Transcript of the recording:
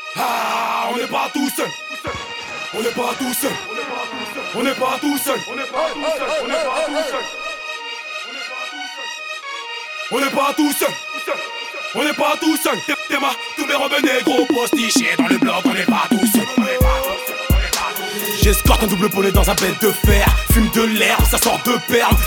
Ah, on n'est pas tout seul. On n'est pas tout seul. On n'est pas tout seul. On n'est pas tout seul. On n'est pas tout seul. On n'est pas tout seul. On n'est pas tout seul. T'es ma, tous mes robes négros postichés dans le bloc. On n'est pas tout seul. J'escorte un double poney dans un bête de fer. Fume de l'herbe, ça sort de perme.